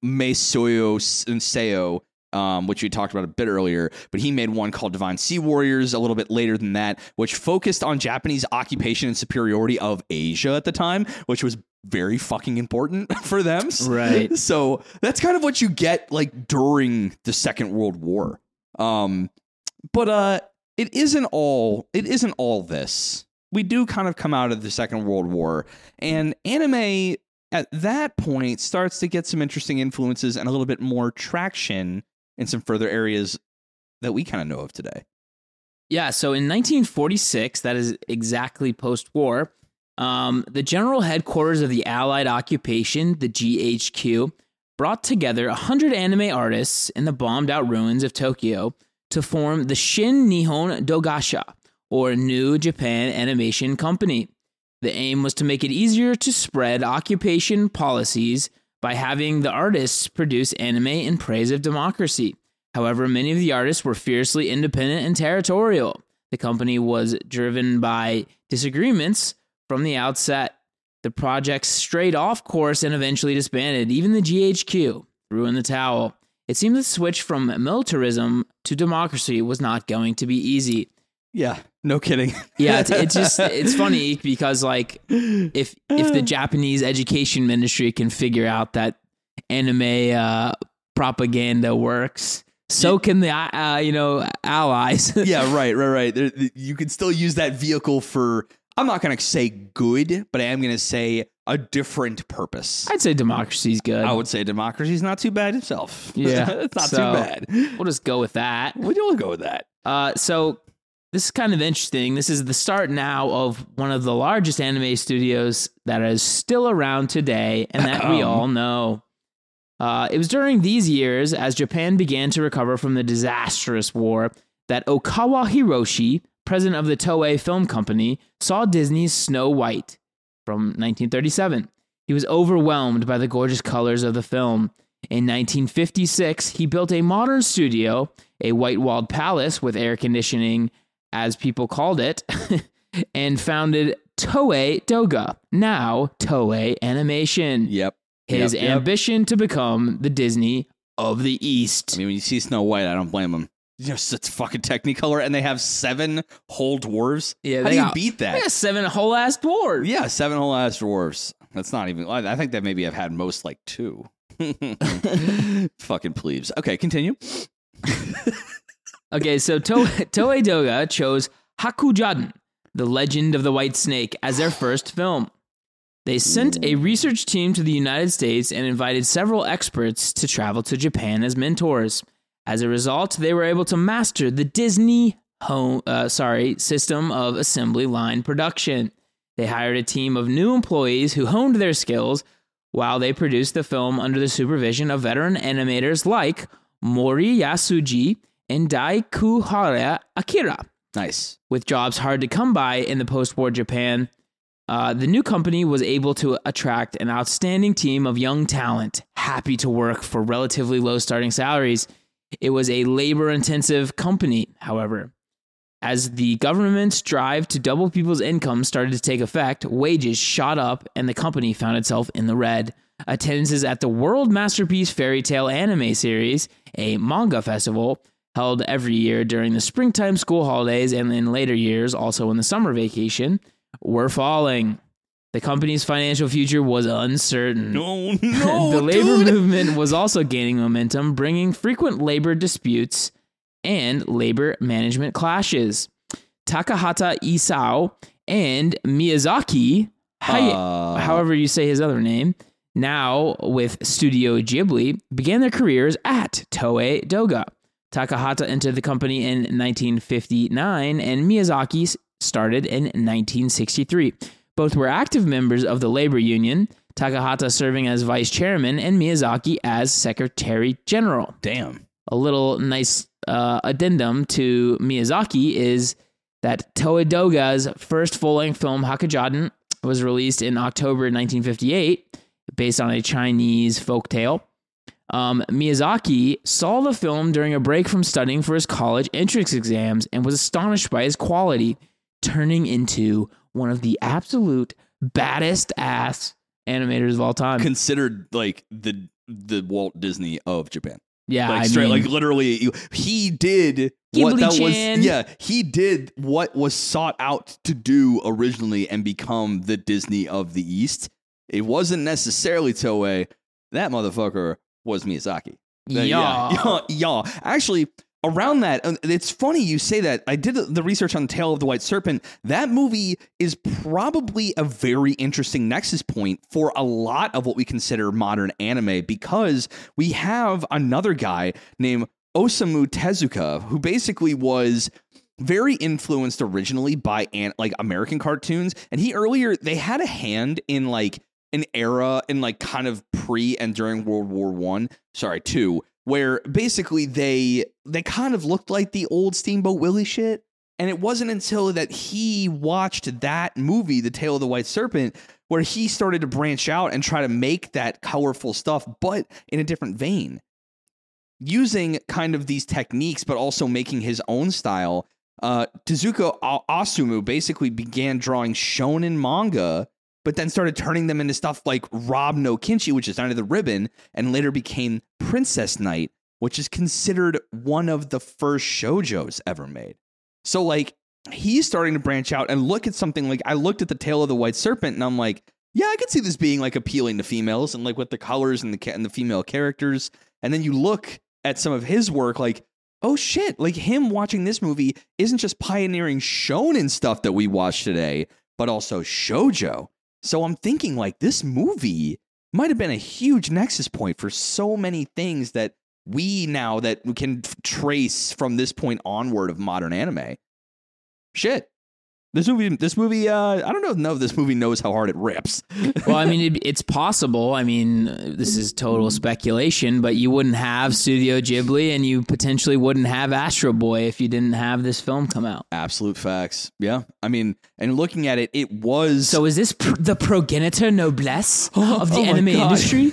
Meisoyo Seo, um, which we talked about a bit earlier. But he made one called Divine Sea Warriors a little bit later than that, which focused on Japanese occupation and superiority of Asia at the time, which was very fucking important for them. Right. So that's kind of what you get like during the Second World War. Um, but uh, it isn't all. It isn't all this. We do kind of come out of the Second World War, and anime at that point starts to get some interesting influences and a little bit more traction in some further areas that we kind of know of today. Yeah, so in nineteen forty-six, that is exactly post-war, um, the general headquarters of the Allied occupation, the G H Q, brought together one hundred anime artists in the bombed-out ruins of Tokyo to form the Shin Nihon Dogasha, or New Japan Animation Company. The aim was to make it easier to spread occupation policies by having the artists produce anime in praise of democracy. However, many of the artists were fiercely independent and territorial. The company was driven by disagreements from the outset. The project strayed off course and eventually disbanded. Even the G H Q threw in the towel. It seemed the switch from militarism to democracy was not going to be easy. Yeah, no kidding. Yeah, it's, it's just, it's funny because like if if the Japanese education ministry can figure out that anime uh, propaganda works, so can the uh, you know allies. Yeah, right, right, right. There, you can still use that vehicle for, I'm not going to say good, but I am going to say a different purpose. I'd say democracy's good. I would say democracy's not too bad itself. Yeah, it's not so too bad. We'll just go with that. We'll we'll go with that. Uh, so this is kind of interesting. This is the start now of one of the largest anime studios that is still around today and that we all know. Uh, it was during these years, as Japan began to recover from the disastrous war, that Okawa Hiroshi, president of the Toei Film Company, saw Disney's Snow White from nineteen thirty-seven. He was overwhelmed by the gorgeous colors of the film. In nineteen fifty-six, he built a modern studio, a white-walled palace with air conditioning, as people called it, and founded Toei Doga, now Toei Animation. Yep. His yep, yep. ambition to become the Disney of the East. I mean, when you see Snow White, I don't blame him. Just it's fucking Technicolor, and they have seven whole dwarves. Yeah, how they do you got, beat that? They got seven whole ass dwarves. Yeah, seven whole ass dwarves. That's not even. I think that maybe I've had most like two. Fucking plebes. Okay, continue. Okay, so to- Toei Doga chose Hakujaden, the Legend of the White Snake, as their first film. They sent a research team to the United States and invited several experts to travel to Japan as mentors. As a result, they were able to master the Disney home, uh, sorry, system of assembly line production. They hired a team of new employees who honed their skills while they produced the film under the supervision of veteran animators like Mori Yasuji and Daikuhara Akira. Nice. With jobs hard to come by in the post-war Japan, uh, the new company was able to attract an outstanding team of young talent, happy to work for relatively low starting salaries. It was a labor-intensive company, however. As the government's drive to double people's income started to take effect, wages shot up and the company found itself in the red. attendances at the World Masterpiece Fairy Tale Anime Series, a manga festival held every year during the springtime school holidays and in later years, also in the summer vacation, were falling. The company's financial future was uncertain. No, no, The labor dude. movement was also gaining momentum, bringing frequent labor disputes and labor management clashes. Takahata Isao and Miyazaki, Hay- Uh, however you say his other name, now with Studio Ghibli, began their careers at Toei Doga. Takahata entered the company in nineteen fifty-nine and Miyazaki started in nineteen sixty-three. Both were active members of the labor union, Takahata serving as vice chairman and Miyazaki as secretary general. Damn. A little nice uh, addendum to Miyazaki is that Toei Doga's first full-length film, Hakujaden, was released in October nineteen fifty-eight, based on a Chinese folktale. Um, Miyazaki saw the film during a break from studying for his college entrance exams and was astonished by its quality, turning into one of the absolute baddest ass animators of all time. Considered like the the Walt Disney of Japan. yeah, Like I straight, mean, like literally, you- he did what that was. Ghibli-chan. Yeah, he did what was sought out to do originally and become the Disney of the East. It wasn't necessarily Toei. That motherfucker was Miyazaki. yeah. yeah, yeah. Actually, around that, uh, it's funny you say that. I did the research on Tale of the White Serpent. That movie is probably a very interesting nexus point for a lot of what we consider modern anime, because we have another guy named Osamu Tezuka, who basically was very influenced originally by an, like American cartoons. And he earlier, they had a hand in like an era in like kind of pre and during World War One, sorry, two, where basically they they kind of looked like the old Steamboat Willie shit. And it wasn't until that he watched that movie, The Tale of the White Serpent, where he started to branch out and try to make that colorful stuff, but in a different vein, using kind of these techniques, but also making his own style. Uh, Tezuka Osamu basically began drawing shonen manga, but then started turning them into stuff like Rob no Kinshi, which is Under the Ribbon, and later became Princess Knight, which is considered one of the first shoujos ever made. So, like, he's starting to branch out and look at something like, I looked at The Tale of the White Serpent, and I'm like, yeah, I could see this being, like, appealing to females, and, like, with the colors and the, and the female characters. And then you look at some of his work, like, oh, shit, like, him watching this movie isn't just pioneering shonen stuff that we watch today, but also shoujo. So I'm thinking like this movie might have been a huge nexus point for so many things that we now that we can f- trace from this point onward of modern anime. Shit. This movie, this movie, uh, I don't know, know if this movie knows how hard it rips. Well, I mean, it, it's possible. I mean, this is total speculation, but you wouldn't have Studio Ghibli and you potentially wouldn't have Astro Boy if you didn't have this film come out. Absolute facts. Yeah. I mean, and looking at it, it was... So is this pr- the progenitor noblesse of the Oh my anime God. industry?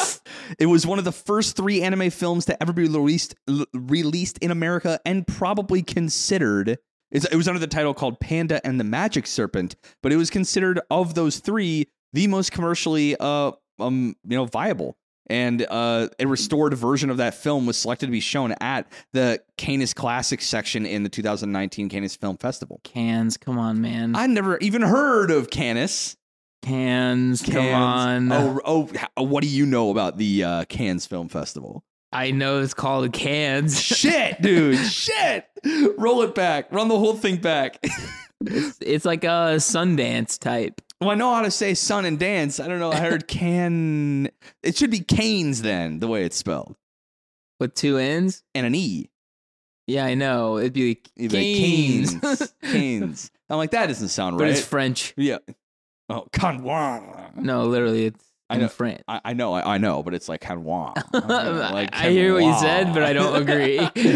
It was one of the first three anime films to ever be released l- released in America and probably considered... It's, it was under the title called Panda and the Magic Serpent, but it was considered of those three the most commercially uh um you know viable. And uh, a restored version of that film was selected to be shown at the Cannes Classics section in the two thousand nineteen Cannes Film Festival. Cannes, come on, man. I never even heard of Cannes. Cannes, come Cannes. on. Oh, oh, h- what do you know about the uh, Cannes Film Festival? I know it's called Cannes. Shit, dude. Shit. Roll it back. Run the whole thing back. It's, it's like a Sundance type. Well, I know how to say sun and dance. I don't know. I heard can. It should be Canes then, the way it's spelled. With two N's? And an E. Yeah, I know. It'd be like It'd be Canes. Canes. Canes. I'm like, that doesn't sound But right. it's French. Yeah. Oh, Cannes. No, literally, it's I in know. France. I, I know, I, I know, but it's like Cannes. Like I hear what you Cannes. said, but I don't agree.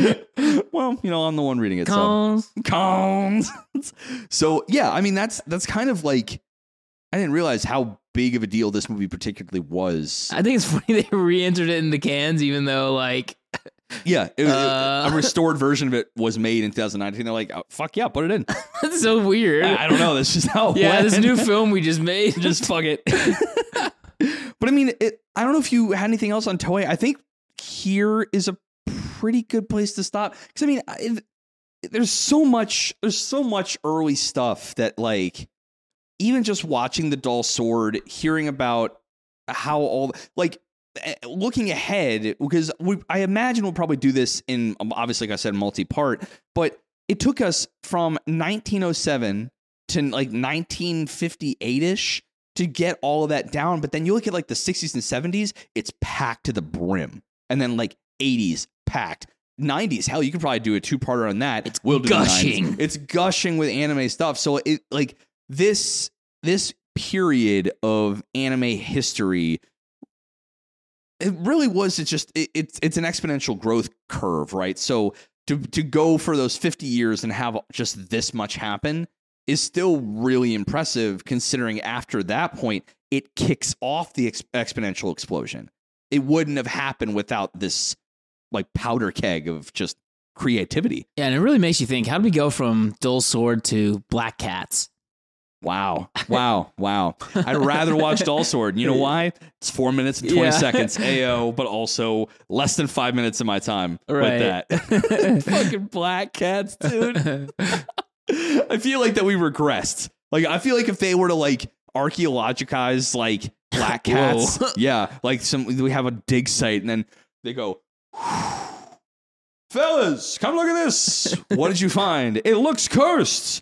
Well, you know, I'm the one reading it. So. Cons. Cons. So yeah, I mean that's that's kind of like I didn't realize how big of a deal this movie particularly was. I think it's funny they re-entered it in the cans, even though like Yeah, it, Uh, a restored version of it was made in two thousand nineteen. They're like, oh, fuck yeah, put it in. that's so weird. I, I don't know. That's just how. It yeah, went. this new film we just made. just fuck it. But I mean, it, I don't know if you had anything else on Toei. I think here is a pretty good place to stop. Because I mean, I, there's so much, there's so much early stuff that like, even just watching the Dull Sword, hearing about how all like looking ahead, because we, I imagine we'll probably do this in, obviously, like I said, multi-part, but it took us from nineteen oh seven to like nineteen fifty-eight-ish to get all of that down. But then you look at like the sixties and seventies, it's packed to the brim. And then like eighties, packed. nineties, hell, you could probably do a two-parter on that. It's we'll gushing. It's gushing with anime stuff. So it like this this period of anime history, it really was. It's just it, it's it's an exponential growth curve, right? So to to go for those fifty years and have just this much happen is still really impressive, considering after that point it kicks off the ex- exponential explosion. It wouldn't have happened without this like powder keg of just creativity. Yeah, and it really makes you think, how did we go from Dull Sword to Black Cats? Wow. Wow. Wow. I'd rather watch Dull Sword. You know why? It's four minutes and twenty Yeah. seconds A O, but also less than five minutes of my time Right. with that. Fucking Black Cats, dude. I feel like that we regressed. Like, I feel like if they were to like archaeologize like Black Cats, yeah, like some, we have a dig site and then they go, fellas, come look at this. What did you find? It looks cursed.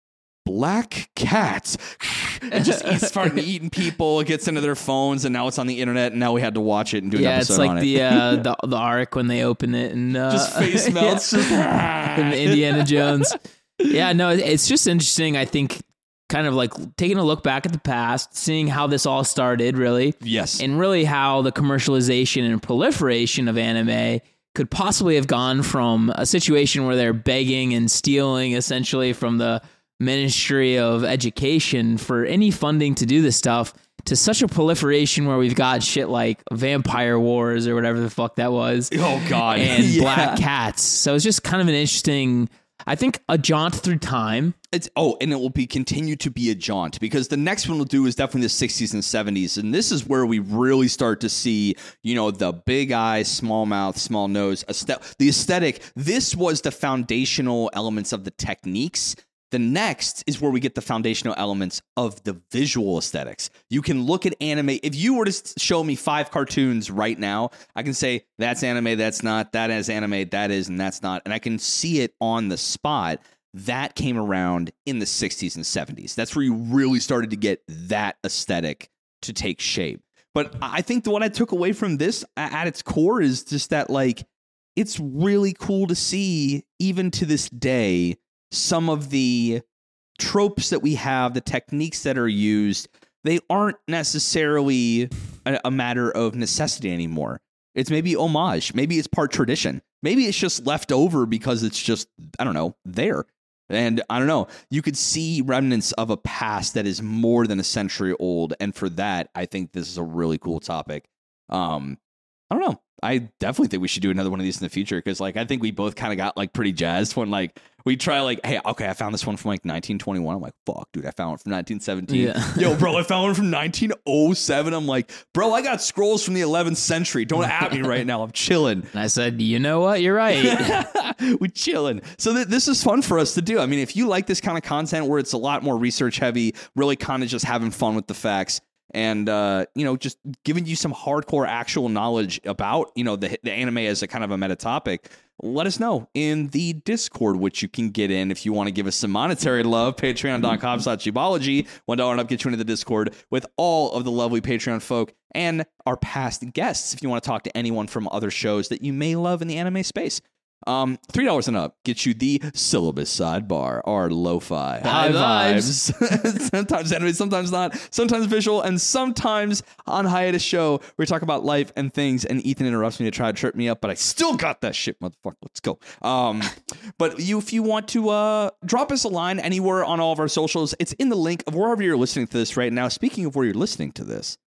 Black Cats. It just eats, starting eating people. It gets into their phones, and now it's on the internet. And now we had to watch it and do an Yeah, episode it's like on the it. uh, the the Ark when they open it and uh, Just face melts. Just, and Indiana Jones. Yeah, no, it's just interesting. I think kind of like taking a look back at the past, seeing how this all started, really. Yes. And really how the commercialization and proliferation of anime could possibly have gone from a situation where they're begging and stealing essentially from the Ministry of Education for any funding to do this stuff to such a proliferation where we've got shit like Vampire Wars or whatever the fuck that was. Oh, God. And Yeah. Black Cats. So it's just kind of an interesting, I think, a jaunt through time. It's oh, and it will be continue to be a jaunt, because the next one we'll do is definitely the sixties and seventies, and this is where we really start to see, you know, the big eyes, small mouth, small nose, aesthet- the aesthetic. This was the foundational elements of the techniques. The next is where we get the foundational elements of the visual aesthetics. You can look at anime. If you were to show me five cartoons right now, I can say that's anime, that's not, that is anime, that is, and that's not. And I can see it on the spot. That came around in the sixties and seventies. That's where you really started to get that aesthetic to take shape. But I think the what I took away from this at its core is just that, like, it's really cool to see, even to this day, some of the tropes that we have, the techniques that are used, they aren't necessarily a, a matter of necessity anymore. It's maybe homage. Maybe it's part tradition. Maybe it's just left over because it's just, I don't know, there. And I don't know, you could see remnants of a past that is more than a century old. And for that, I think this is a really cool topic. Um, I don't know. I definitely think we should do another one of these in the future, because like I think we both kind of got like pretty jazzed when like we try like, hey, okay, I found this one from like nineteen twenty-one. I'm like, fuck, dude, I found one from nineteen seventeen. Yeah. Yo, bro, I found one from nineteen oh seven. I'm like, bro, I got scrolls from the eleventh century. Don't at me right now. I'm chilling. And I said, you know what? You're right. We're chilling. So th- this is fun for us to do. I mean, if you like this kind of content where it's a lot more research heavy, really kind of just having fun with the facts, and, uh, you know, just giving you some hardcore actual knowledge about, you know, the, the anime as a kind of a meta topic, let us know in the Discord, which you can get in if you want to give us some monetary love. Patreon.com slash Ubology. one dollar and up gets you into the Discord with all of the lovely Patreon folk and our past guests if you want to talk to anyone from other shows that you may love in the anime space. Um, three dollars and up gets you the syllabus sidebar, our lo-fi high High vibes. Sometimes anime, sometimes not. Sometimes visual, and sometimes on hiatus show we talk about life and things. And Ethan interrupts me to try to trip me up, but I still got that shit, motherfucker. Let's go. Um, but you, if you want to uh drop us a line anywhere on all of our socials, it's in the link of wherever you're listening to this right now. Speaking of where you're listening to this, go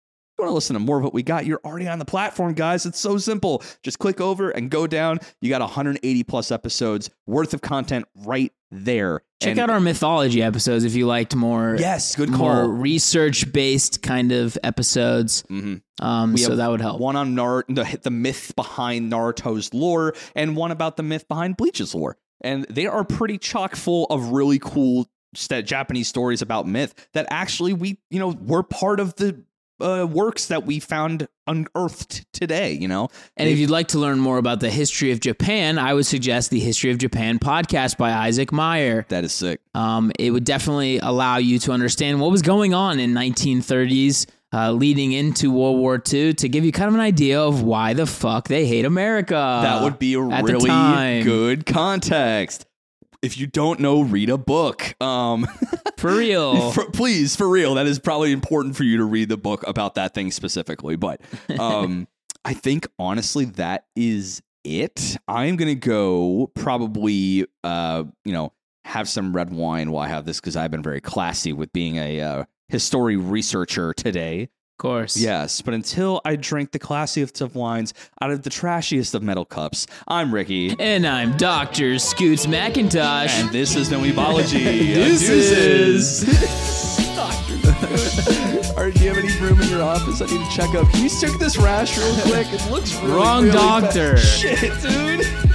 want to listen to more of what we got, you're already on the platform, guys. It's so simple. Just click over and go down. You got one hundred eighty plus episodes worth of content right there. Check and out our mythology episodes if you liked more. Yes, good more call. research-based kind of episodes. Mm-hmm. Um, We so have that would help. One on Nar- the, the myth behind Naruto's lore, and one about the myth behind Bleach's lore. And they are pretty chock full of really cool st- Japanese stories about myth that actually we, you know, were part of the uh, works that we found unearthed today, you know? And They- if you'd like to learn more about the history of Japan, I would suggest the History of Japan podcast by Isaac Meyer. that is sick. Um, it would definitely allow you to understand what was going on in nineteen thirties uh, leading into World War Two to give you kind of an idea of why the fuck they hate America. That would be a at the really time. good context. If you don't know, read a book. Um, For real. for, please, for real. That is probably important for you to read the book about that thing specifically. But um, I think, honestly, that is it. I'm going to go probably, uh, you know, have some red wine while I have this because I've been very classy with being a uh, history researcher today. Of course. Yes, but until I drink the classiest of wines out of the trashiest of metal cups, I'm Ricky. And I'm Doctor Scoots McIntosh. And this is Noebology. Deuces. Doctor All right, do you have any room in your office I need to check up? Can you check this rash real quick? It looks really, Wrong really doctor. bad. Shit, dude.